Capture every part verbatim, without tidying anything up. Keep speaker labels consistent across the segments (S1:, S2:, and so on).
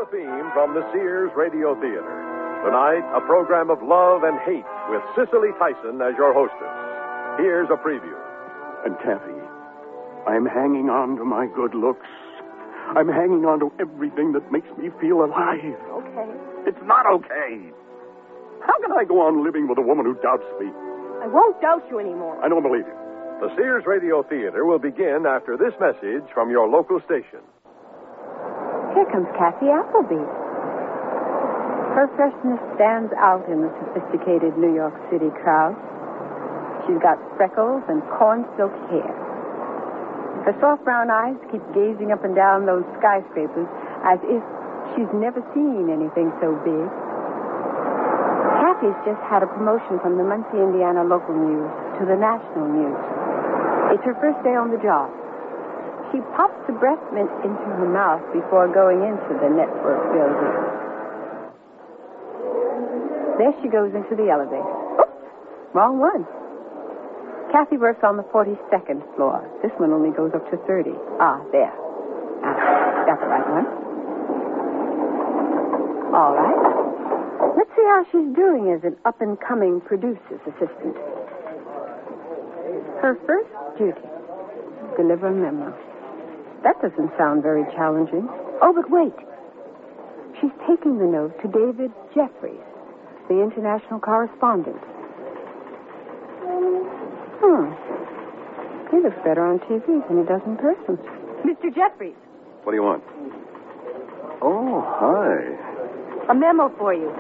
S1: the theme from the Sears Radio Theater. Tonight, a program of love and hate with Cicely Tyson as your hostess. Here's a preview.
S2: And Kathy, I'm hanging on to my good looks. I'm hanging on to everything that makes me feel alive.
S3: Okay.
S2: It's not okay. How can I go on living with a woman who doubts me?
S3: I won't doubt you anymore.
S2: I don't believe you.
S1: The Sears Radio Theater will begin after this message from your local station.
S4: Here comes Kathy Appleby. Her freshness stands out in the sophisticated New York City crowd. She's got freckles and corn silk hair. Her soft brown eyes keep gazing up and down those skyscrapers as if she's never seen anything so big. Kathy's just had a promotion from the Muncie, Indiana local news to the national news. It's her first day on the job. She pops the breast mint into her mouth before going into the network building. There she goes into the elevator. Oops, wrong one. Kathy works on the forty-second floor. This one only goes up to thirty. Ah, there. Ah, that's the right one. All right. Let's see how she's doing as an up-and-coming producer's assistant. Her first duty, deliver a memo. That doesn't sound very challenging. Oh, but wait. She's taking the note to David Jeffries, the international correspondent. Hmm. He looks better on T V than he does in person.
S3: Mister Jeffries.
S2: What do you want? Oh, hi.
S3: A memo for you.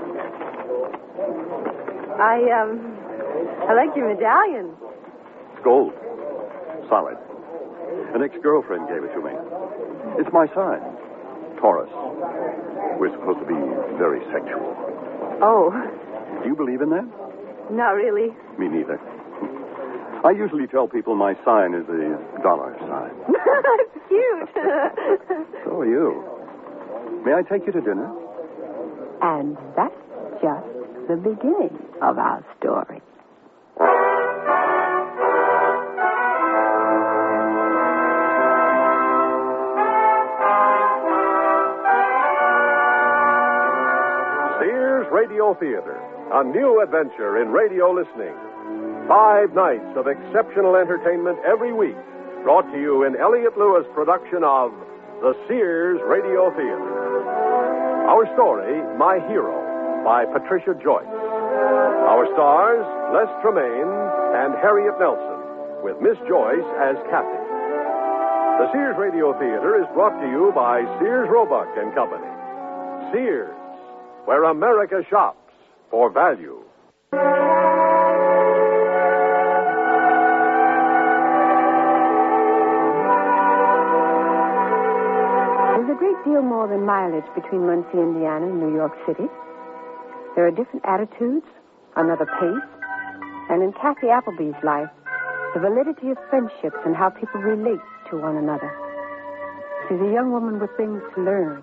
S3: I, um, I like your medallion.
S2: It's gold. Solid. An ex-girlfriend gave it to me. It's my sign. Taurus. We're supposed to be very sexual.
S3: Oh.
S2: Do you believe in that?
S3: Not really.
S2: Me neither. I usually tell people my sign is a dollar sign.
S3: That's cute.
S2: So are you. May I take you to dinner?
S4: And that's just the beginning of our story.
S1: Sears Radio Theater, a new adventure in radio listening. Five nights of exceptional entertainment every week, brought to you in Elliott Lewis' production of the Sears Radio Theater. Our story, My Hero, by Patricia Joyce. Our stars, Les Tremaine and Harriet Nelson, with Miss Joyce as Kathy. The Sears Radio Theater is brought to you by Sears Roebuck and Company. Sears, where America shops for value.
S4: There's a great deal more than mileage between Muncie, Indiana, and New York City. There are different attitudes, another pace, and in Kathy Appleby's life, the validity of friendships and how people relate to one another. She's a young woman with things to learn.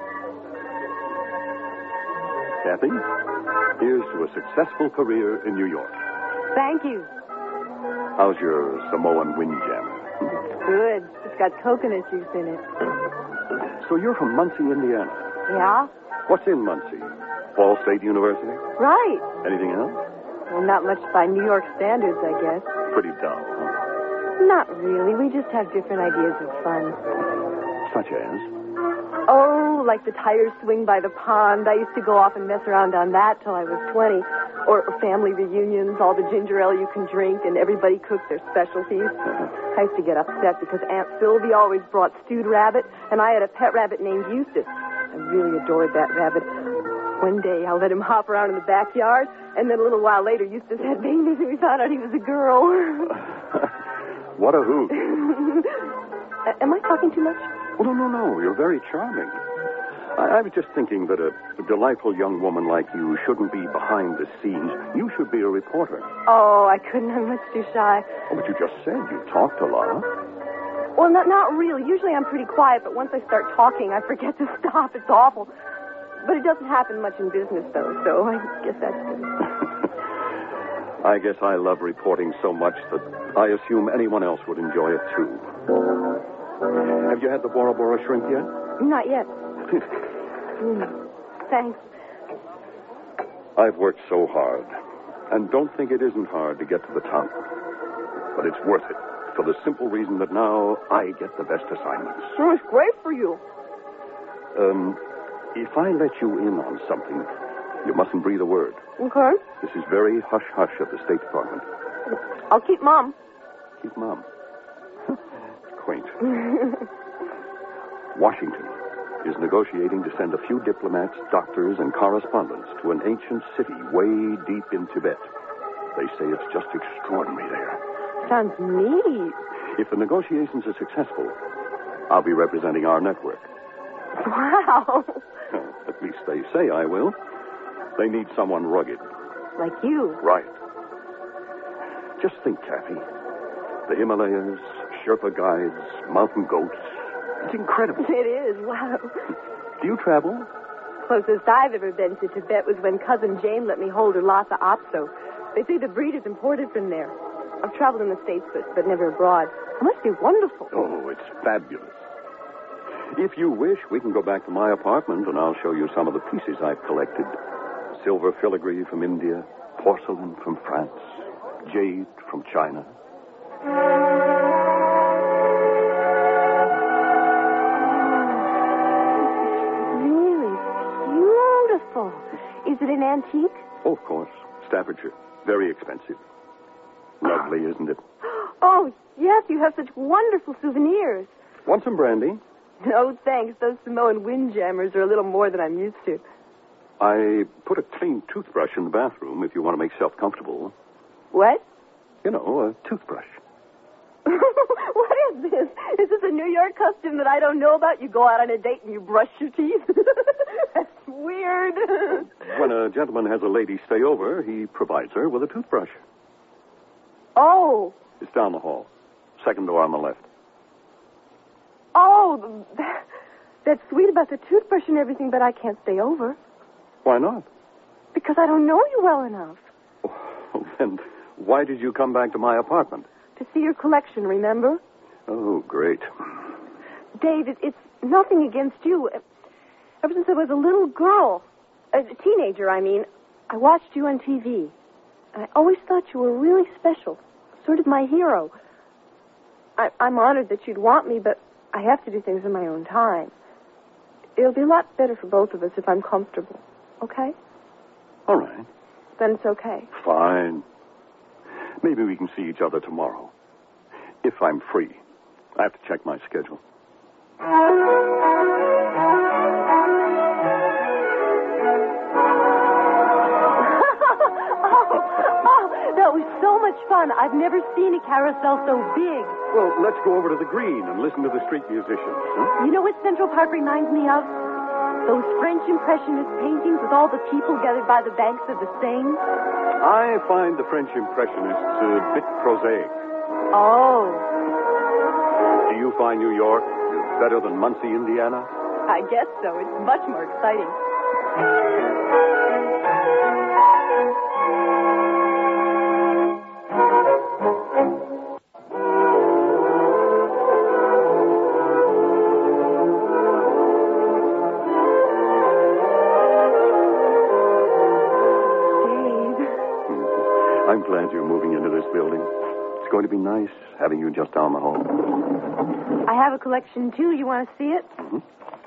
S2: Kathy, here's to a successful career in New York.
S3: Thank you.
S2: How's your Samoan windjammer?
S3: Good. It's got coconut juice in it.
S2: So you're from Muncie, Indiana.
S3: Yeah?
S2: What's in Muncie? Ball State University?
S3: Right.
S2: Anything else?
S3: Well, not much by New York standards, I guess.
S2: Pretty dull, huh?
S3: Not really. We just have different ideas of fun.
S2: Such as?
S3: Oh, like the tire swing by the pond. I used to go off and mess around on that till I was twenty. Or family reunions, all the ginger ale you can drink, and everybody cooks their specialties. I used to get upset because Aunt Sylvie always brought stewed rabbit, and I had a pet rabbit named Eustace. I really adored that rabbit. One day, I let him hop around in the backyard, and then a little while later, Eustace had babies, and we found out he was a girl.
S2: What a hoot.
S3: Am I talking too much?
S2: Oh, no, no, no. You're very charming. I, I was just thinking that a, a delightful young woman like you shouldn't be behind the scenes. You should be a reporter.
S3: Oh, I couldn't. I'm much too shy.
S2: Oh, but you just said you talked a lot.
S3: Well, not, not really. Usually I'm pretty quiet, but once I start talking, I forget to stop. It's awful. But it doesn't happen much in business, though, so I guess that's good.
S2: I guess I love reporting so much that I assume anyone else would enjoy it, too. Have you had the Bora Bora shrimp yet?
S3: Not yet. Mm. Thanks.
S2: I've worked so hard, and don't think it isn't hard to get to the top. But it's worth it, for the simple reason that now I get the best assignments.
S3: Oh, it's great for you.
S2: Um, if I let you in on something, you mustn't breathe a word.
S3: Okay.
S2: This is very hush-hush of the State Department.
S3: I'll keep Mom.
S2: Keep Mom. Quaint. Washington is negotiating to send a few diplomats, doctors, and correspondents to an ancient city way deep in Tibet. They say it's just extraordinary there.
S3: Sounds neat.
S2: If the negotiations are successful, I'll be representing our network.
S3: Wow.
S2: At least they say I will. They need someone rugged.
S3: Like you.
S2: Right. Just think, Kathy. The Himalayas, Sherpa guides, mountain goats. It's incredible.
S3: It is. Wow.
S2: Do you travel?
S3: Closest I've ever been to Tibet was when Cousin Jane let me hold her Lhasa Apso. They say the breed is imported from there. I've traveled in the States, but, but never abroad. It must be wonderful.
S2: Oh, it's fabulous. If you wish, we can go back to my apartment, and I'll show you some of the pieces I've collected. Silver filigree from India, porcelain from France, jade from China.
S3: Really beautiful. Is it an antique?
S2: Oh, of course. Staffordshire. Very expensive. Lovely, isn't it?
S3: Oh, yes, you have such wonderful souvenirs.
S2: Want some brandy?
S3: No, thanks. Those Samoan windjammers are a little more than I'm used to.
S2: I put a clean toothbrush in the bathroom if you want to make yourself comfortable.
S3: What?
S2: You know, a toothbrush.
S3: What is this? Is this a New York custom that I don't know about? You go out on a date and you brush your teeth? That's weird.
S2: When a gentleman has a lady stay over, he provides her with a toothbrush.
S3: Oh.
S2: It's down the hall. Second door on the left.
S3: Oh, that, that's sweet about the toothbrush and everything, but I can't stay over.
S2: Why not?
S3: Because I don't know you well enough.
S2: Oh, then why did you come back to my apartment?
S3: To see your collection, remember?
S2: Oh, great.
S3: Dave, it, it's nothing against you. Ever since I was a little girl, a teenager, I mean, I watched you on T V. I always thought you were really special, sort of my hero. I, I'm honored that you'd want me, but I have to do things in my own time. It'll be a lot better for both of us if I'm comfortable, okay?
S2: All right.
S3: Then it's okay.
S2: Fine. Maybe we can see each other tomorrow. If I'm free. I have to check my schedule.
S3: That was so much fun. I've never seen a carousel so big.
S2: Well, let's go over to the green and listen to the street musicians. Huh?
S3: You know what Central Park reminds me of? Those French Impressionist paintings with all the people gathered by the banks of the Seine.
S2: I find the French Impressionists a bit prosaic.
S3: Oh.
S2: Do you find New York better than Muncie, Indiana?
S3: I guess so. It's much more exciting.
S2: I'm glad you're moving into this building. It's going to be nice having you just down the hall.
S3: I have a collection, too. You want to see it?
S2: Mm-hmm.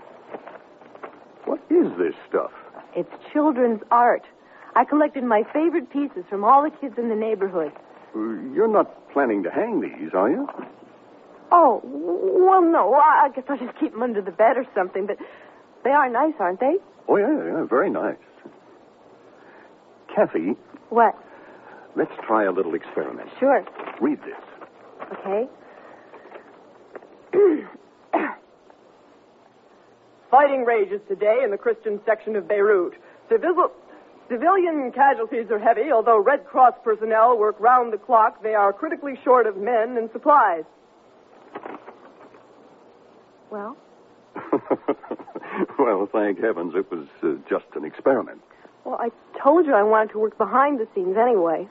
S2: What is this stuff?
S3: It's children's art. I collected my favorite pieces from all the kids in the neighborhood.
S2: You're not planning to hang these, are you?
S3: Oh, well, no. I guess I'll just keep them under the bed or something, but they are nice, aren't they?
S2: Oh, yeah, yeah, very nice. Kathy.
S3: What?
S2: Let's try a little experiment.
S3: Sure.
S2: Read this.
S3: Okay.
S5: Fighting rages today in the Christian section of Beirut. Civil, civilian casualties are heavy. Although Red Cross personnel work round the clock, they are critically short of men and supplies.
S3: Well?
S2: Well, thank heavens it was uh, just an experiment.
S3: Well, I told you I wanted to work behind the scenes anyway.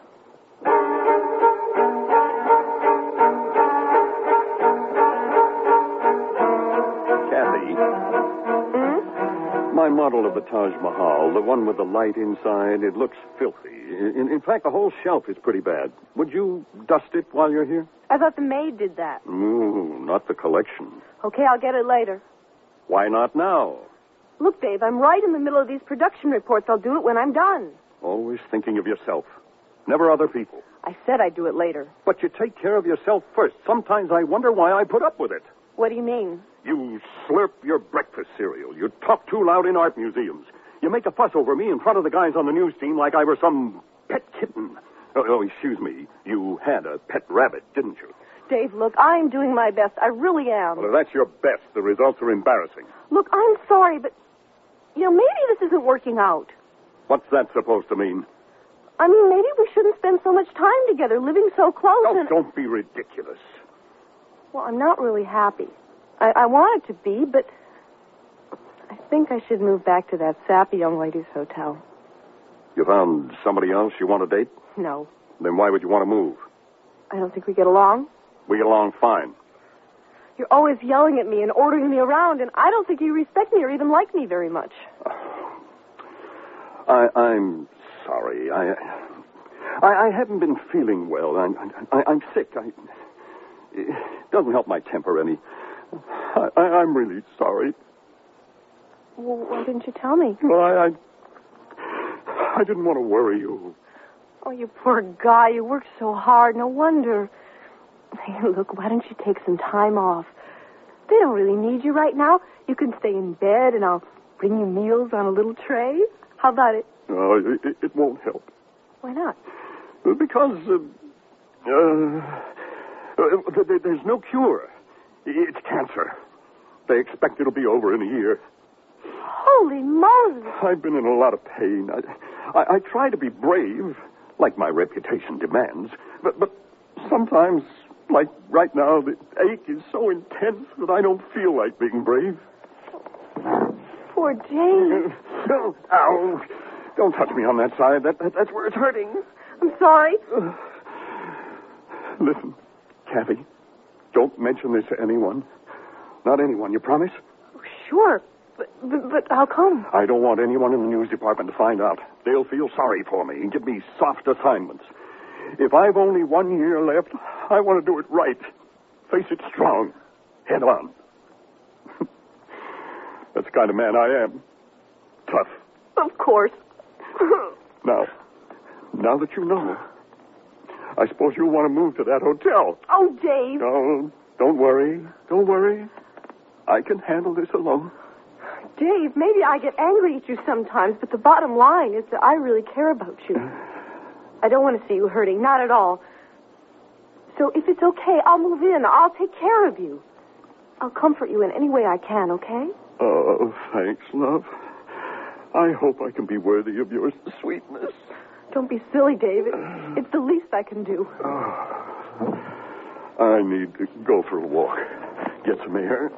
S2: Kathy.
S3: Hmm?
S2: my model of the Taj Mahal, the one with the light inside, it looks filthy. In, in fact, the whole shelf is pretty bad. Would you dust it while you're here?
S3: I thought the maid did that.
S2: Ooh, not the collection.
S3: Okay, I'll get it later.
S2: Why not now?
S3: Look, Dave, I'm right in the middle of these production reports. I'll do it when I'm done.
S2: Always thinking of yourself. Never other people.
S3: I said I'd do it later.
S2: But you take care of yourself first. Sometimes I wonder why I put up with it.
S3: What do you mean?
S2: You slurp your breakfast cereal. You talk too loud in art museums. You make a fuss over me in front of the guys on the news team like I were some pet kitten. Oh, oh, excuse me. You had a pet rabbit, didn't you?
S3: Dave, look, I'm doing my best. I really am.
S2: Well, if that's your best, the results are embarrassing.
S3: Look, I'm sorry, but, you know, maybe this isn't working out.
S2: What's that supposed to mean?
S3: I mean, maybe we shouldn't spend so much time together, living so close
S2: Oh,
S3: and...
S2: don't be ridiculous.
S3: Well, I'm not really happy. I, I wanted to be, but I think I should move back to that sappy young ladies' hotel.
S2: You found somebody else you want to date?
S3: No.
S2: Then why would you want to move?
S3: I don't think we get along.
S2: We get along fine.
S3: You're always yelling at me and ordering me around, and I don't think you respect me or even like me very much.
S2: I, I'm sorry. I, I, I haven't been feeling well. I'm, I, I'm sick. I, it doesn't help my temper any. I, I, I'm really sorry.
S3: Well, why didn't you tell me?
S2: Well, I, I, I didn't want to worry you.
S3: Oh, you poor guy. You worked so hard. No wonder. Hey, look, why don't you take some time off? They don't really need you right now. You can stay in bed, and I'll bring you meals on a little tray. How about it?
S2: No, it, it won't help.
S3: Why not?
S2: Because uh, uh, there's no cure. It's cancer. They expect it'll be over in a year.
S3: Holy Moses!
S2: I've been in a lot of pain. I, I, I try to be brave, like my reputation demands, but, but sometimes, like right now, the ache is so intense that I don't feel like being brave.
S3: Poor Dave.
S2: No, ow. Don't touch me on that side. That, that That's where it's hurting.
S3: I'm sorry.
S2: Uh, listen, Kathy, don't mention this to anyone. Not anyone, you promise?
S3: Oh, sure, but, but, but how come?
S2: I don't want anyone in the news department to find out. They'll feel sorry for me and give me soft assignments. If I've only one year left, I want to do it right. Face it strong. Head on. That's the kind of man I am. Tough.
S3: Of course.
S2: Now, now that you know, I suppose you'll want to move to that hotel.
S3: Oh, Dave.
S2: No, don't worry. Don't worry. I can handle this alone.
S3: Dave, maybe I get angry at you sometimes, but the bottom line is that I really care about you. I don't want to see you hurting, not at all. So if it's okay, I'll move in. I'll take care of you. I'll comfort you in any way I can, okay?
S2: Oh, thanks, love. I hope I can be worthy of your sweetness.
S3: Don't be silly, David. It's the least I can do.
S2: Oh, I need to go for a walk. Get some air.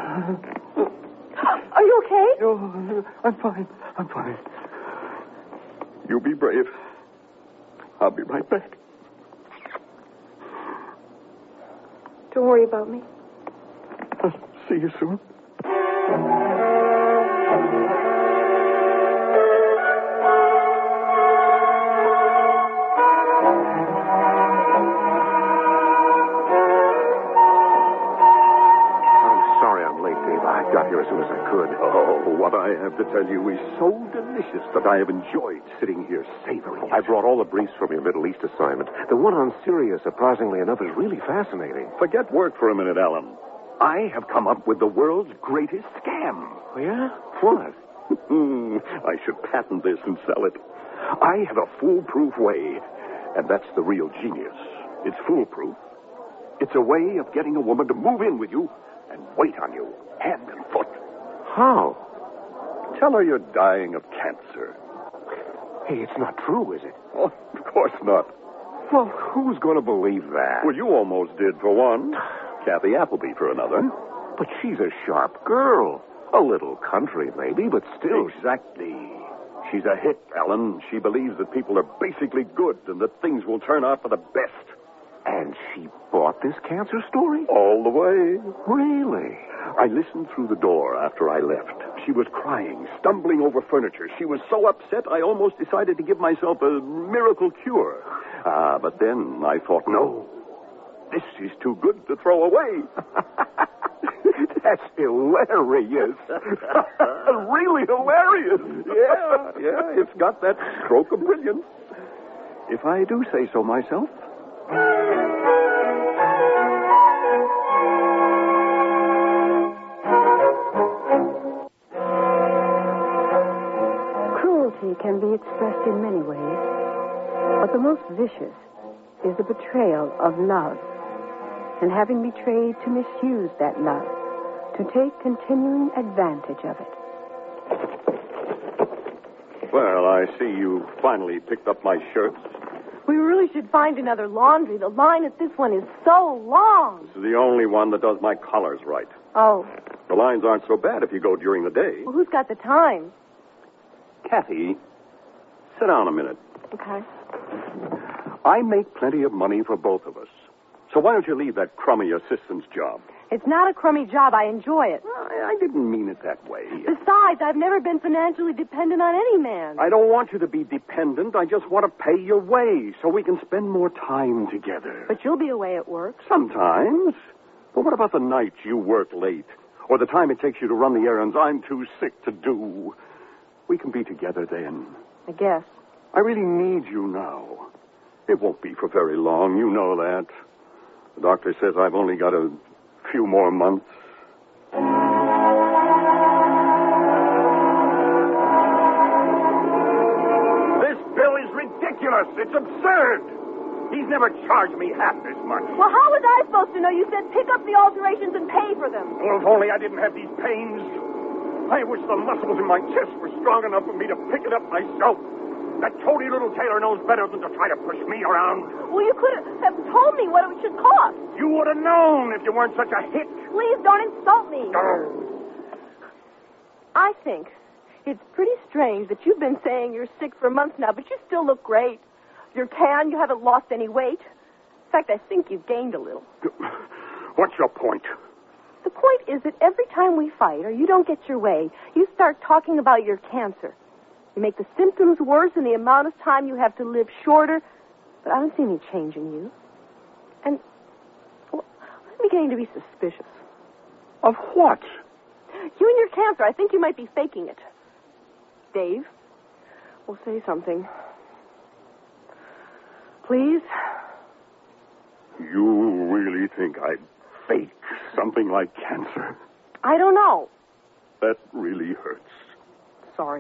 S3: Are you okay?
S2: Oh, I'm fine. I'm fine. You be brave. I'll be right back.
S3: Don't worry about me.
S2: I'll see you soon.
S1: Got here as soon as I could.
S2: Oh, what I have to tell you is so delicious that I have enjoyed sitting here savoring it.
S1: I brought all the briefs from your Middle East assignment. The one on Syria, surprisingly enough, is really fascinating.
S2: Forget work for a minute, Alan. I have come up with the world's greatest scam.
S1: Oh, yeah? What?
S2: I should patent this and sell it. I have a foolproof way, and that's the real genius. It's foolproof. It's a way of getting a woman to move in with you and wait on you, hand and foot.
S1: How?
S2: Tell her you're dying of cancer.
S1: Hey, it's not true, is it?
S2: Oh, of course not.
S1: Well, who's going to believe that?
S2: Well, you almost did for one. Kathy Appleby for another.
S1: But she's a sharp girl. A little country, maybe, but still...
S2: Exactly. She's a hit, Alan. She believes that people are basically good and that things will turn out for the best.
S1: And she bought this cancer story?
S2: All the way.
S1: Really?
S2: I listened through the door after I left. she was crying, stumbling over furniture. She was so upset, I almost decided to give myself a miracle cure. Ah, but then I thought, no, this is too good to throw away.
S6: That's hilarious. Really hilarious.
S2: Yeah, yeah, it's got that stroke of brilliance. If I do say so myself.
S4: Cruelty can be expressed in many ways, but the most vicious is the betrayal of love, and having betrayed, to misuse that love, to take continuing advantage of it.
S2: Well, I see you finally picked up my shirts.
S3: We really should find another laundry. The line at this one is so long.
S2: This is the only one that does my collars right.
S3: Oh.
S2: The lines aren't so bad if you go during the day.
S3: Well, who's got the time?
S2: Kathy, sit down a minute.
S3: Okay.
S2: I make plenty of money for both of us. So why don't you leave that crummy assistant's job?
S3: It's not a crummy job. I enjoy it.
S2: I, I didn't mean it that way.
S3: Besides, I've never been financially dependent on any man.
S2: I don't want you to be dependent. I just want to pay your way so we can spend more time together.
S3: But you'll be away at work.
S2: Sometimes. But what about the nights you work late? Or the time it takes you to run the errands I'm too sick to do? We can be together then.
S3: I guess.
S2: I really need you now. It won't be for very long. You know that. The doctor says I've only got a few more months.
S6: This bill is ridiculous. It's absurd. He's never charged me half this much.
S3: Well, how was I supposed to know? You said pick up the alterations and pay for them.
S6: Well, if only I didn't have these pains. I wish the muscles in my chest were strong enough for me to pick it up myself. That toady little tailor knows better than to try to push me around.
S3: Well, you could have told me what it should cost.
S6: You would have known if you weren't such a hit.
S3: Please don't insult me.
S6: Oh.
S3: I think it's pretty strange that you've been saying you're sick for months now, but you still look great. You're tan, you haven't lost any weight. In fact, I think you've gained a little.
S6: What's your point?
S3: The point is that every time we fight or you don't get your way, you start talking about your cancer. You make the symptoms worse and the amount of time you have to live shorter, but I don't see any change in you. And well, I'm beginning to be suspicious.
S2: Of what?
S3: You and your cancer. I think you might be faking it. Dave, we'll say something. Please?
S2: You really think I'd fake something like cancer?
S3: I don't know.
S2: That really hurts.
S3: Sorry.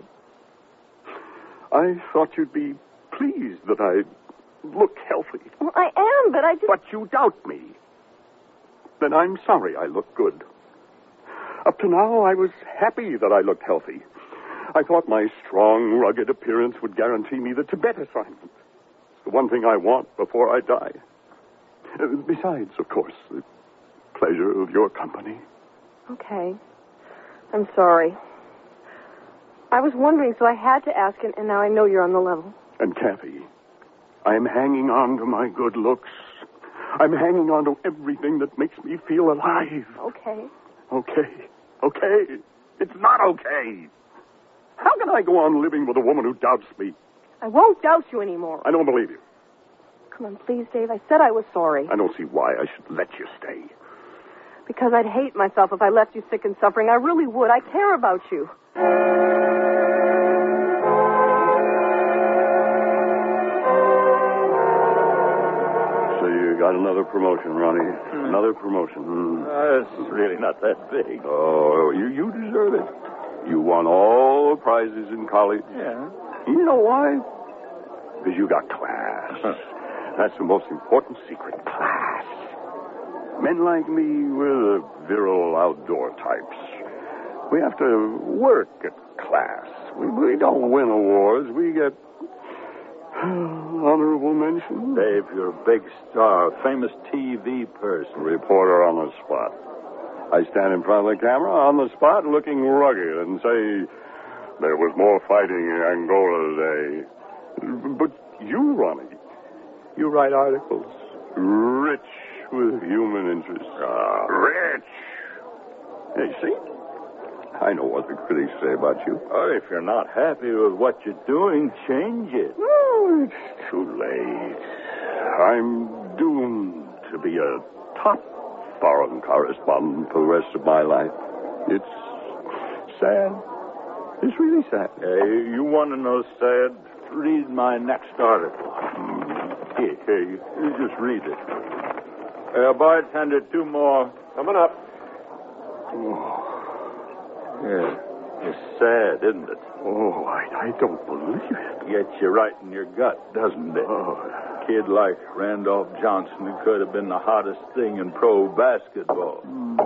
S2: I thought you'd be pleased that I look healthy.
S3: Well, I am, but I just...
S2: But you doubt me. Then I'm sorry I look good. Up to now, I was happy that I looked healthy. I thought my strong, rugged appearance would guarantee me the Tibet assignment. It's the one thing I want before I die. Uh, besides, of course, the pleasure of your company.
S3: Okay. I'm sorry. I was wondering, so I had to ask, and, and now I know you're on the level.
S2: And Kathy, I'm hanging on to my good looks. I'm hanging on to everything that makes me feel alive.
S3: Okay.
S2: Okay. Okay. It's not okay. How can I go on living with a woman who doubts me?
S3: I won't doubt you anymore.
S2: I don't believe you.
S3: Come on, please, Dave. I said I was sorry.
S2: I don't see why I should let you stay.
S3: Because I'd hate myself if I left you sick and suffering. I really would. I care about you.
S2: So you got another promotion, Ronnie. Mm. Another promotion. Mm.
S6: Uh, it's really not that big.
S2: Oh, you, you deserve it. You won all the prizes in college.
S6: Yeah.
S2: You know why? Because you got class. Huh. That's the most important secret. Class. Men like me, we're the virile outdoor types. We have to work at class. We, we don't win awards. We get honorable mention.
S6: Dave, you're a big star, a famous T V person.
S2: Reporter on the spot. I stand in front of the camera on the spot looking rugged and say, there was more fighting in Angola today. But you, Ronnie, you write articles rich with human interest.
S6: Ah.
S2: Rich. Hey, see? I know what the critics say about you.
S7: Well, if you're not happy with what you're doing, change it.
S2: Oh, it's too late. I'm doomed to be a top foreign correspondent for the rest of my life. It's sad. It's really sad.
S7: Hey, you want to know sad? Read my next article. Here, here, you, you just read it. Uh, bartender, two more.
S1: Coming up.
S2: Oh,
S7: Yeah, it's sad, isn't it?
S2: oh I, I don't believe it.
S7: Gets you right in your gut, doesn't it?
S2: Oh.
S7: Kid like Randolph Johnson could have been the hottest thing in pro basketball.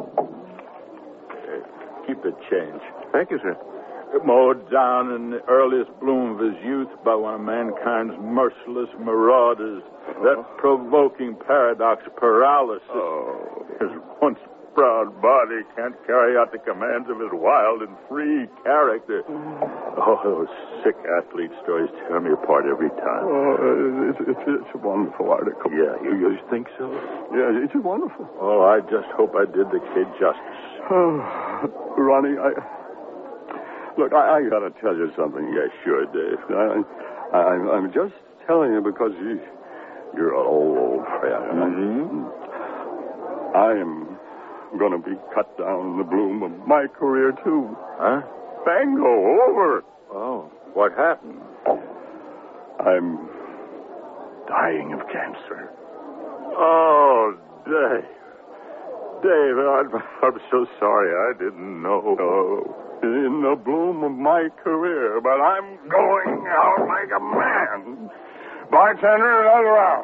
S7: Hey, keep it change.
S2: Thank you, sir.
S7: Mowed down in the earliest bloom of his youth by one of mankind's merciless marauders. That provoking paradox paralysis.
S2: Oh.
S7: His once proud body can't carry out the commands of his wild and free character. Oh, those sick athlete stories tear me apart every time.
S2: Oh, it's, it's, it's a wonderful article.
S7: Yeah, you, you think so?
S2: Yeah, it's wonderful.
S7: Oh, I just hope I did the kid justice.
S2: Oh, Ronnie, I... Look, I, I got to tell you something.
S7: Yeah, sure, Dave.
S2: I, I, I'm just telling you because you, you're an old, old friend.
S7: Mm-hmm.
S2: I am going to be cut down in the bloom of my career, too.
S7: Huh?
S2: Bango, over.
S7: Oh, what happened?
S2: I'm dying of cancer.
S7: Oh, Dave. Dave, I'm, I'm so sorry. I didn't know.
S2: Oh, in the bloom of my career, but I'm going out like a man. Bartender, another round.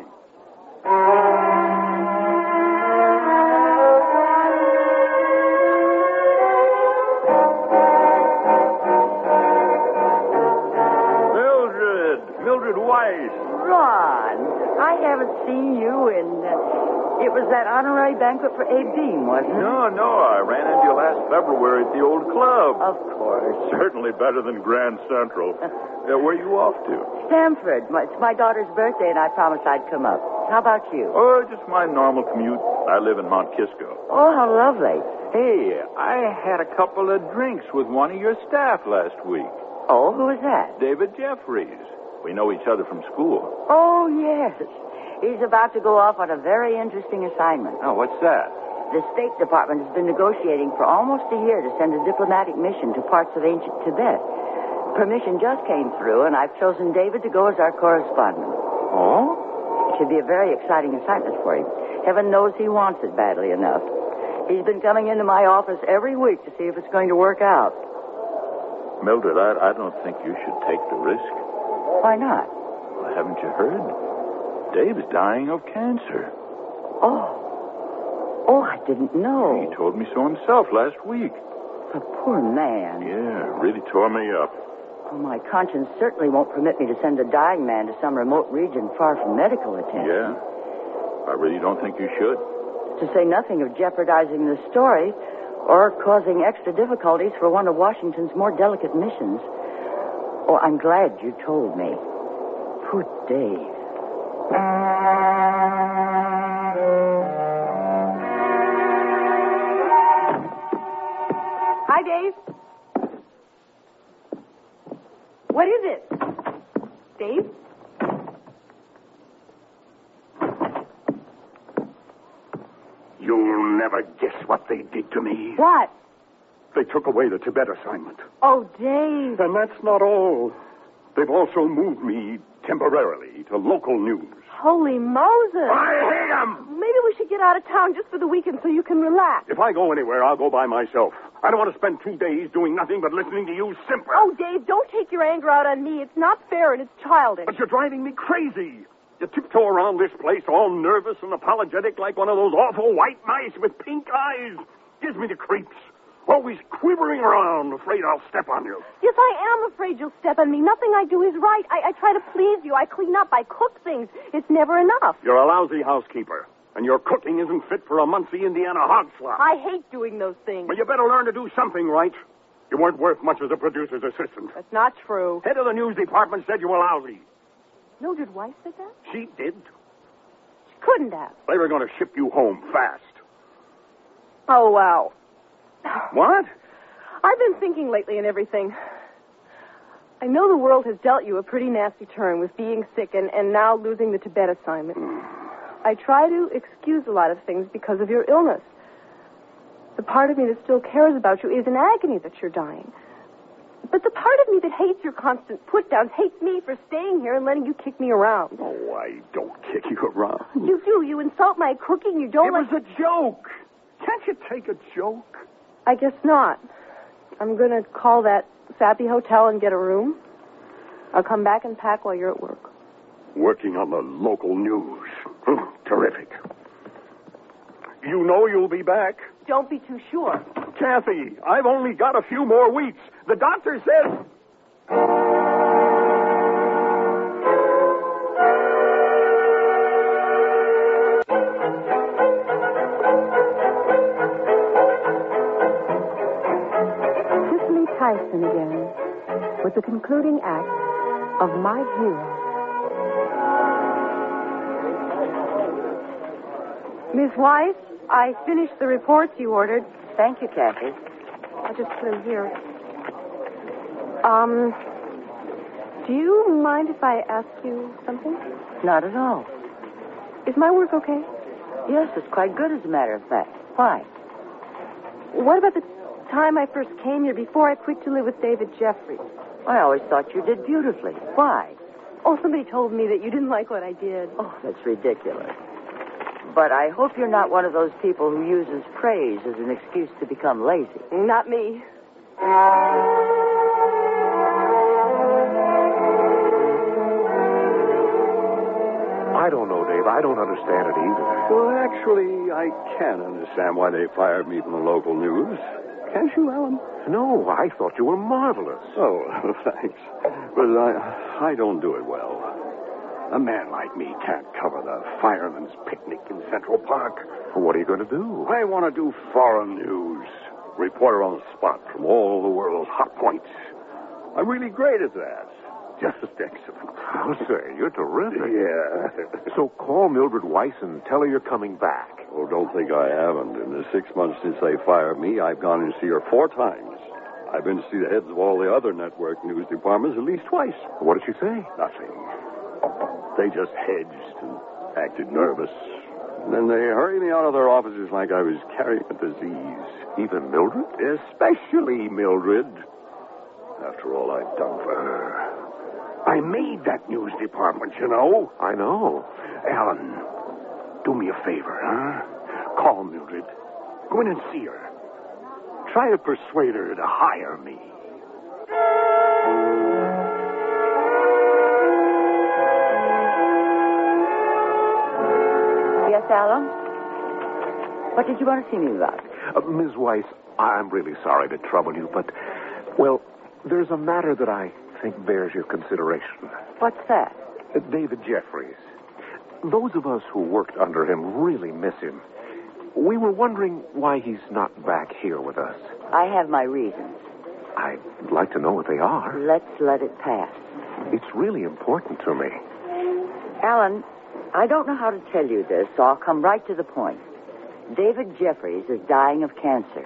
S7: Mildred! Mildred Weiss!
S8: Ron, I haven't seen you in... Uh, it was that honorary banquet for Abe Dean, wasn't it?
S7: No, no, I ran into you last February at the old club.
S8: Of course.
S7: Certainly better than Grand Central. uh, where are you off to?
S8: Stamford. My, it's my daughter's birthday, and I promised I'd come up. How about you?
S7: Oh, just my normal commute. I live in Mount Kisco.
S8: Oh, how lovely.
S7: Hey, I had a couple of drinks with one of your staff last week.
S8: Oh, who is that?
S7: David Jeffries. We know each other from school.
S8: Oh, yes. He's about to go off on a very interesting assignment.
S7: Oh, what's that?
S8: The State Department has been negotiating for almost a year to send a diplomatic mission to parts of ancient Tibet. Permission just came through, and I've chosen David to go as our correspondent.
S7: Oh?
S8: It should be a very exciting assignment for him. Heaven knows he wants it badly enough. He's been coming into my office every week to see if it's going to work out.
S7: Mildred, I, I don't think you should take the risk.
S8: Why not?
S7: Well, haven't you heard? Dave's dying of cancer.
S8: Oh. Oh, I didn't know.
S7: He told me so himself last week.
S8: The poor man.
S7: Yeah, really tore me up.
S8: Oh, my conscience certainly won't permit me to send a dying man to some remote region far from medical attention.
S7: Yeah. I really don't think you should.
S8: To say nothing of jeopardizing the story or causing extra difficulties for one of Washington's more delicate missions. Oh, I'm glad you told me. Poor Dave.
S3: Hi, Dave. What is it? Dave?
S2: You'll never guess what they did to me.
S3: What?
S2: They took away the Tibet assignment.
S3: Oh, Dave.
S2: And that's not all. They've also moved me temporarily to local news.
S3: Holy Moses.
S2: I hate them!
S3: Maybe we should get out of town just for the weekend so you can relax.
S2: If I go anywhere, I'll go by myself. I don't want to spend two days doing nothing but listening to you simper.
S3: Oh, Dave, don't take your anger out on me. It's not fair and it's childish.
S2: But you're driving me crazy. You tiptoe around this place all nervous and apologetic like one of those awful white mice with pink eyes. Gives me the creeps. Always quivering around, afraid I'll step on you.
S3: Yes, I am afraid you'll step on me. Nothing I do is right. I, I try to please you. I clean up. I cook things. It's never enough.
S2: You're a lousy housekeeper, and your cooking isn't fit for a Muncie, Indiana hog slop.
S3: I hate doing those things.
S2: Well, you better learn to do something right. You weren't worth much as a producer's assistant.
S3: That's not true.
S2: Head of the news department said you were lousy.
S3: Mildred Weiss said that?
S2: She did.
S3: She couldn't have.
S2: They were going to ship you home fast.
S3: Oh, wow.
S2: What?
S3: I've been thinking lately and everything. I know the world has dealt you a pretty nasty turn with being sick and, and now losing the Tibet assignment. I try to excuse a lot of things because of your illness. The part of me that still cares about you is in agony that you're dying. But the part of me that hates your constant put-downs hates me for staying here and letting you kick me around.
S2: Oh, I don't kick you around.
S3: You do. You insult my cooking. You don't
S2: It
S3: like...
S2: was a joke. Can't you take a joke?
S3: I guess not. I'm going to call that sappy hotel and get a room. I'll come back and pack while you're at work.
S2: Working on the local news. Terrific. You know you'll be back.
S3: Don't be too sure.
S2: Kathy, I've only got a few more weeks. The doctor says...
S4: Cicely Tyson again, with the concluding act of My Hero.
S3: Miss Weiss, I finished the reports you ordered.
S8: Thank you, Kathy.
S3: I'll just put them here. Um, do you mind if I ask you something?
S8: Not at all.
S3: Is my work okay?
S8: Yes, it's quite good, as a matter of fact. Why?
S3: What about the time I first came here before I quit to live with David Jeffries?
S8: I always thought you did beautifully. Why?
S3: Oh, somebody told me that you didn't like what I did.
S8: Oh, that's ridiculous. But I hope you're not one of those people who uses praise as an excuse to become lazy.
S3: Not me.
S1: I don't know, Dave. I don't understand it either.
S2: Well, actually, I can understand why they fired me from the local news. Can't you, Alan?
S1: No, I thought you were marvelous.
S2: Oh, thanks. But I, I don't do it well. A man like me can't cover the fireman's picnic in Central Park.
S1: What are you going to do?
S2: I want to do foreign news. Reporter on the spot from all the world's hot points. I'm really great at that. Just excellent.
S1: I'll say, you're terrific.
S2: Yeah.
S1: So call Mildred Weiss and tell her you're coming back.
S2: Oh, don't think I haven't. In the six months since they fired me, I've gone in to see her four times. I've been to see the heads of all the other network news departments at least twice.
S1: What did she say?
S2: Nothing. They just hedged and acted nervous. And then they hurried me out of their offices like I was carrying a disease.
S1: Even Mildred?
S2: Especially Mildred. After all I've done for her. I made that news department, you know.
S1: I know.
S2: Alan, do me a favor, huh? Call Mildred. Go in and see her. Try to persuade her to hire me.
S8: Yes, Alan? What did you want to see me about?
S1: Uh, Miz Weiss, I'm really sorry to trouble you, but, well, there's a matter that I think bears your consideration.
S8: What's that?
S1: Uh, David Jeffries. Those of us who worked under him really miss him. We were wondering why he's not back here with us.
S8: I have my reasons.
S1: I'd like to know what they are.
S8: Let's let it pass.
S1: It's really important to me.
S8: Alan, I don't know how to tell you this, so I'll come right to the point. David Jeffries is dying of cancer.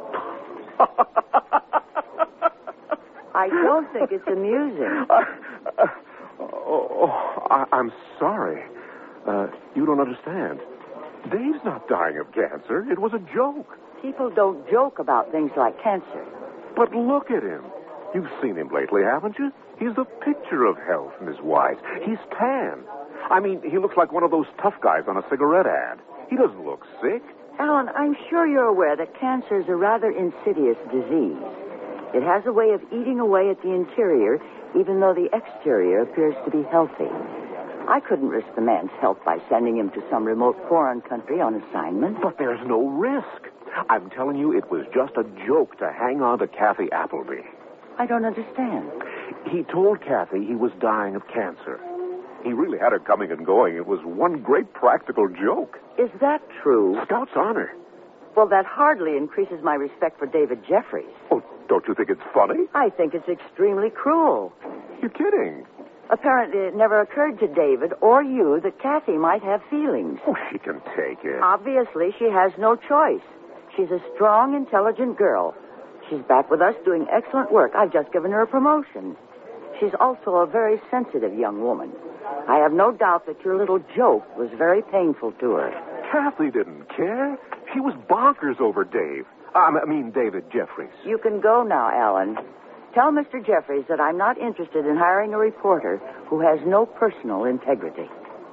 S8: I don't think it's amusing.
S1: Uh, uh, oh, I, I'm sorry. Uh, you don't understand. Dave's not dying of cancer. It was a joke.
S8: People don't joke about things like cancer.
S1: But look at him. You've seen him lately, haven't you? He's the picture of health, Miss Weiss. He's tan. I mean, he looks like one of those tough guys on a cigarette ad. He doesn't look sick.
S8: Alan, I'm sure you're aware that cancer is a rather insidious disease. It has a way of eating away at the interior, even though the exterior appears to be healthy. I couldn't risk the man's health by sending him to some remote foreign country on assignment.
S1: But there's no risk. I'm telling you, it was just a joke to hang on to Kathy Appleby.
S8: I don't understand.
S1: He told Kathy he was dying of cancer. He really had her coming and going. It was one great practical joke.
S8: Is that true?
S1: Scout's honor.
S8: Well, that hardly increases my respect for David Jeffries.
S1: Oh, don't you think it's funny?
S8: I think it's extremely cruel.
S1: You're kidding.
S8: Apparently, it never occurred to David or you that Kathy might have feelings.
S1: Oh, she can take it.
S8: Obviously, she has no choice. She's a strong, intelligent girl. She's back with us doing excellent work. I've just given her a promotion. She's also a very sensitive young woman. I have no doubt that your little joke was very painful to her.
S9: Kathy didn't care. She was bonkers over Dave. Um, I mean, David Jeffries.
S8: You can go now, Alan. Tell Mister Jeffries that I'm not interested in hiring a reporter who has no personal integrity.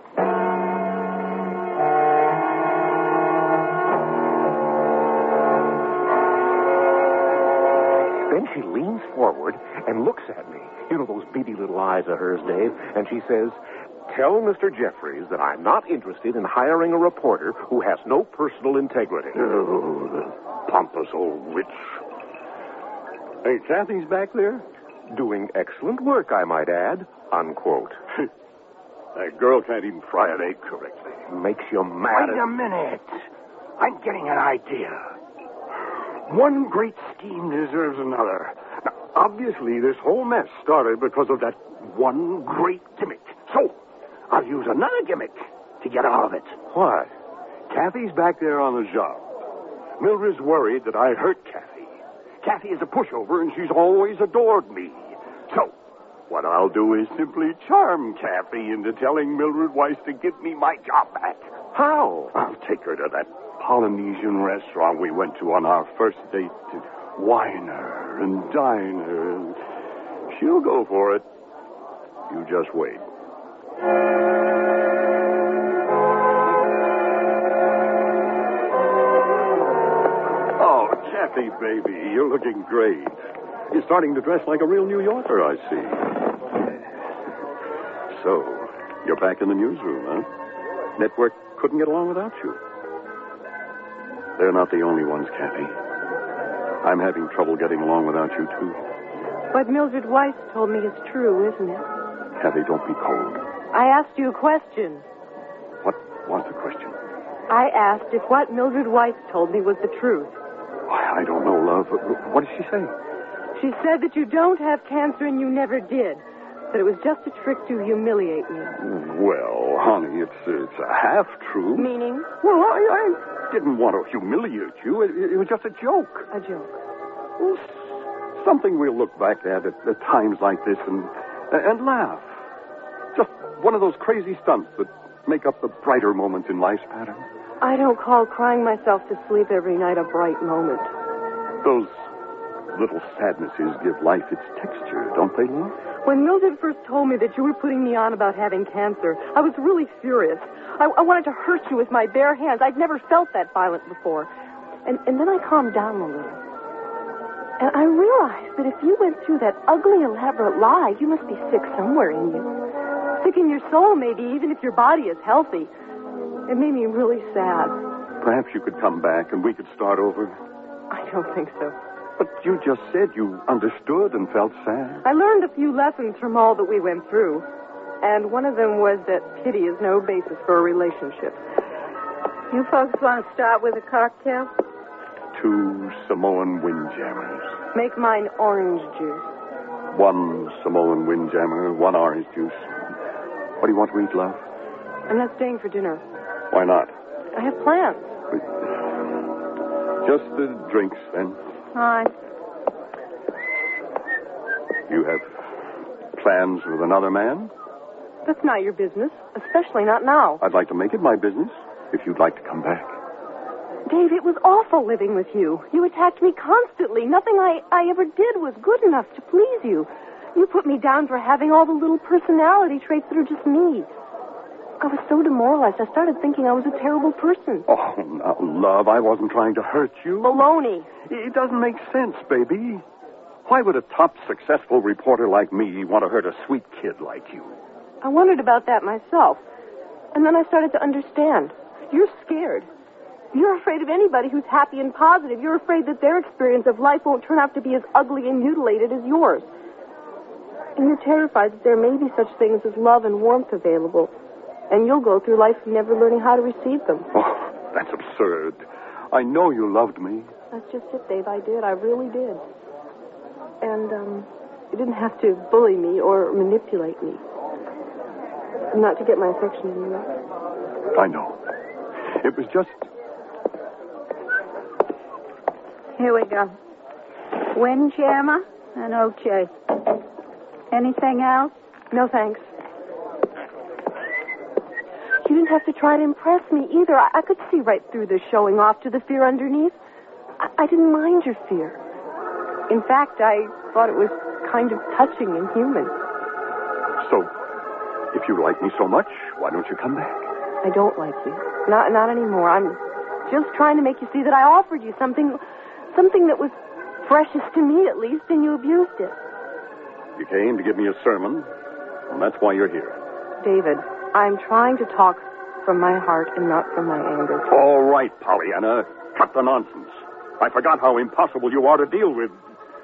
S9: Then she leans forward and looks at me. You know those beady little eyes of hers, Dave? And she says, tell Mister Jeffries that I'm not interested in hiring a reporter who has no personal integrity.
S6: Oh, the pompous old witch.
S9: Hey, Kathy's back there? Doing excellent work, I might add. Unquote.
S6: That girl can't even fry an egg correctly.
S9: Makes you mad.
S6: Wait a minute. I'm getting an idea. One great scheme deserves another. Now, obviously, this whole mess started because of that one great gimmick. So, I'll use another gimmick to get out of it.
S9: What?
S6: Kathy's back there on the job. Mildred's worried that I hurt Kathy. Kathy is a pushover, and she's always adored me. So, what I'll do is simply charm Kathy into telling Mildred Weiss to give me my job back.
S9: How?
S6: I'll take her to that Polynesian restaurant we went to on our first date to wine her and dine her. And she'll go for it. You just wait.
S2: Oh, Kathy, baby, you're looking great. You're starting to dress like a real New Yorker, I see. So, you're back in the newsroom, huh? Network couldn't get along without you. They're not the only ones, Kathy. I'm having trouble getting along without you, too.
S3: What Mildred Weiss told me is true, isn't it?
S2: Kathy, don't be cold.
S3: I asked you a question.
S2: What was the question?
S3: I asked if what Mildred Weiss told me was the truth.
S2: Why, I don't know, love. What did she say?
S3: She said that you don't have cancer and you never did. That it was just a trick to humiliate me.
S2: Well, honey, it's it's a half true.
S3: Meaning?
S2: Well, I, I didn't want to humiliate you. It, it was just a joke.
S3: A joke.
S2: Well, s- something we'll look back at, at at times like this and and laugh. Just one of those crazy stunts that make up the brighter moments in life's pattern.
S3: I don't call crying myself to sleep every night a bright moment.
S2: Those little sadnesses give life its texture, don't they, love?
S3: When Mildred first told me that you were putting me on about having cancer, I was really furious. I, I wanted to hurt you with my bare hands. I'd never felt that violent before. And, and then I calmed down a little. And I realized that if you went through that ugly, elaborate lie, you must be sick somewhere in you. Sick in your soul, maybe, even if your body is healthy. It made me really sad.
S2: Perhaps you could come back and we could start over.
S3: I don't think so.
S2: But you just said you understood and felt sad.
S3: I learned a few lessons from all that we went through. And one of them was that pity is no basis for a relationship.
S4: You folks want to start with a cocktail?
S2: Two Samoan windjammers.
S3: Make mine orange juice.
S2: One Samoan windjammer, one orange juice. What do you want to eat, love?
S3: I'm not staying for dinner.
S2: Why not?
S3: I have plans.
S2: Just the drinks, then.
S4: Hi.
S2: You have plans with another man?
S3: That's not your business, especially not now.
S2: I'd like to make it my business if you'd like to come back.
S3: Dave, it was awful living with you. You attacked me constantly. Nothing I, I ever did was good enough to please you. You put me down for having all the little personality traits that are just me. I was so demoralized, I started thinking I was a terrible person.
S2: Oh, now, love, I wasn't trying to hurt you.
S3: Baloney.
S2: It doesn't make sense, baby. Why would a top successful reporter like me want to hurt a sweet kid like you?
S3: I wondered about that myself. And then I started to understand. You're scared. You're afraid of anybody who's happy and positive. You're afraid that their experience of life won't turn out to be as ugly and mutilated as yours. And you're terrified that there may be such things as love and warmth available. And you'll go through life never learning how to receive them.
S2: Oh, that's absurd. I know you loved me.
S3: That's just it, Dave. I did. I really did. And, um, you didn't have to bully me or manipulate me. Not to get my affection, you know.
S2: I know. It was just...
S4: Here we go. Windjammer and O J. Anything else?
S3: No, thanks. You didn't have to try to impress me either. I, I could see right through the showing off to the fear underneath. I, I didn't mind your fear. In fact, I thought it was kind of touching and human.
S2: So, if you like me so much, why don't you come back?
S3: I don't like you. Not not anymore. I'm just trying to make you see that I offered you something, something that was precious to me at least, and you abused it.
S2: You came to give me a sermon, and that's why you're here.
S3: David, I'm trying to talk from my heart and not from my anger.
S2: All right, Pollyanna. Cut the nonsense. I forgot how impossible you are to deal with.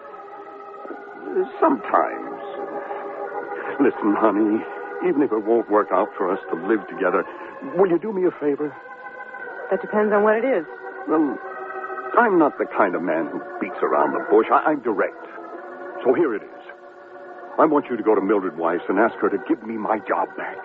S2: Sometimes. Listen, honey, even if it won't work out for us to live together, will you do me a favor?
S3: That depends on what it is.
S2: Well, I'm not the kind of man who beats around the bush. I- I'm direct. So here it is. I want you to go to Mildred Weiss and ask her to give me my job back.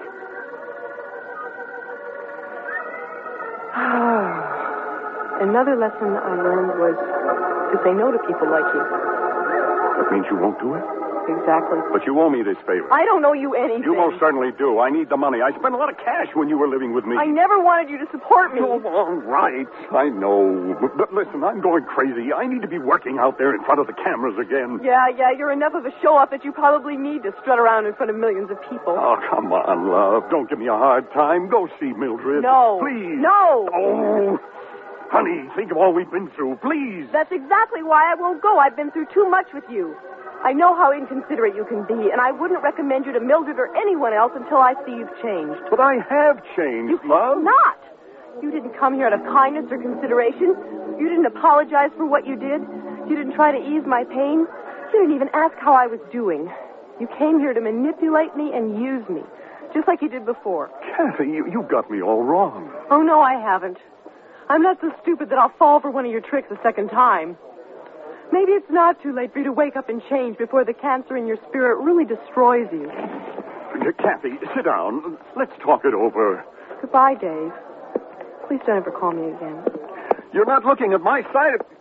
S3: Another lesson I learned was to say no to people like you.
S2: That means you won't do it?
S3: Exactly.
S2: But you owe me this favor.
S3: I don't owe you anything.
S2: You most certainly do. I need the money. I spent a lot of cash when you were living with me.
S3: I never wanted you to support me.
S2: Oh, all right. I know. But, but listen, I'm going crazy. I need to be working out there in front of the cameras again.
S3: Yeah, yeah, you're enough of a show-off that you probably need to strut around in front of millions of people.
S2: Oh, come on, love. Don't give me a hard time. Go see Mildred.
S3: No.
S2: Please.
S3: No.
S2: Oh, honey, think of all we've been through. Please.
S3: That's exactly why I won't go. I've been through too much with you. I know how inconsiderate you can be, and I wouldn't recommend you to Mildred or anyone else until I see you've changed.
S2: But I have changed,
S3: you
S2: love.
S3: You not. You didn't come here out of kindness or consideration. You didn't apologize for what you did. You didn't try to ease my pain. You didn't even ask how I was doing. You came here to manipulate me and use me, just like you did before.
S2: Kathy, you, you got me all wrong.
S3: Oh, no, I haven't. I'm not so stupid that I'll fall for one of your tricks a second time. Maybe it's not too late for you to wake up and change before the cancer in your spirit really destroys you.
S2: Kathy, sit down. Let's talk it over.
S3: Goodbye, Dave. Please don't ever call me again.
S2: You're not looking at my side of...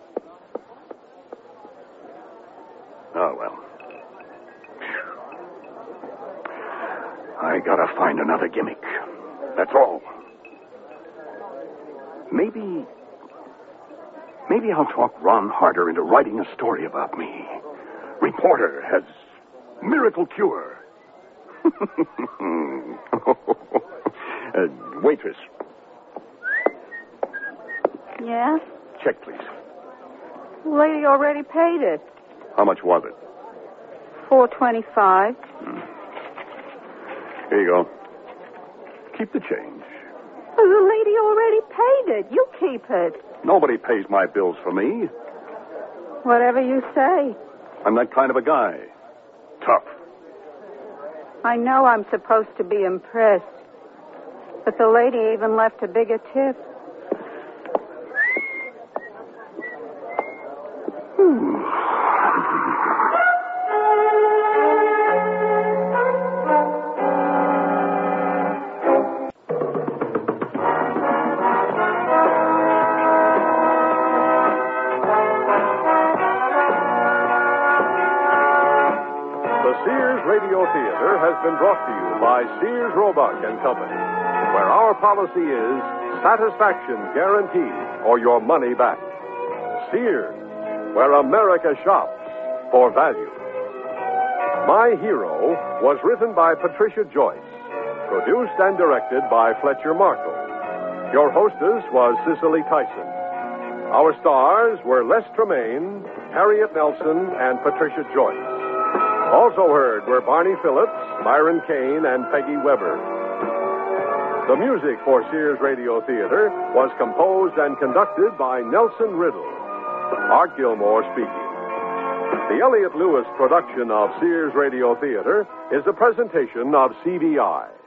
S2: Oh, well. I gotta find another gimmick. That's all. Maybe... Maybe I'll talk Ron Harder into writing a story about me. Reporter has miracle cure. uh, waitress.
S4: Yeah?
S2: Check, please.
S4: The lady already paid it.
S2: How much was it?
S4: Four twenty-five.
S2: Hmm. Here you go. Keep the change.
S4: Well, the lady already paid it. You keep it.
S2: Nobody pays my bills for me.
S4: Whatever you say.
S2: I'm that kind of a guy. Tough.
S4: I know I'm supposed to be impressed, but the lady even left a bigger tip.
S2: Hmm.
S1: Radio Theater has been brought to you by Sears Roebuck and Company, where our policy is satisfaction guaranteed or your money back. Sears, where America shops for value. My Hero was written by Patricia Joyce, produced and directed by Fletcher Markle. Your hostess was Cicely Tyson. Our stars were Les Tremaine, Harriet Nelson, and Patricia Joyce. Also heard were Barney Phillips, Myron Kane, and Peggy Weber. The music for Sears Radio Theater was composed and conducted by Nelson Riddle. Art Gilmore speaking. The Elliott Lewis production of Sears Radio Theater is a presentation of C B I.